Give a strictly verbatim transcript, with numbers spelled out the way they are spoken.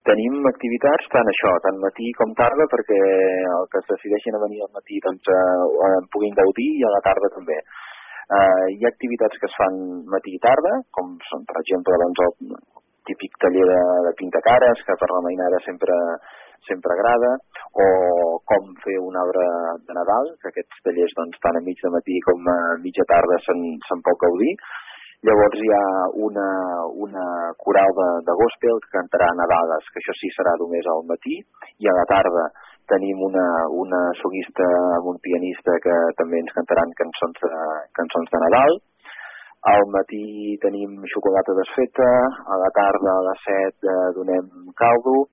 tenim activitats tant això, tant matí com tarda, perquè el que es decideixin a venir al matí doncs, eh, en puguin gaudir i a la tarda també. Eh, hi ha activitats que es fan matí i tarda, com són, per exemple, doncs, el típic taller de, de pintacares, que per la mainada sempre, sempre agrada, o com fer un arbre de Nadal, que aquests tallers doncs, tant a mig de matí com a mitja tarda se'n, se'n pot gaudir. Llavors hi ha una, una coral de, de gospel que cantarà Nadales, que això sí serà només al matí, i a la tarda tenim una, una solista amb un pianista que també ens cantaran cançons de, cançons de Nadal. Al matí tenim xocolata desfeta, a la tarda a les set eh, donem caldo,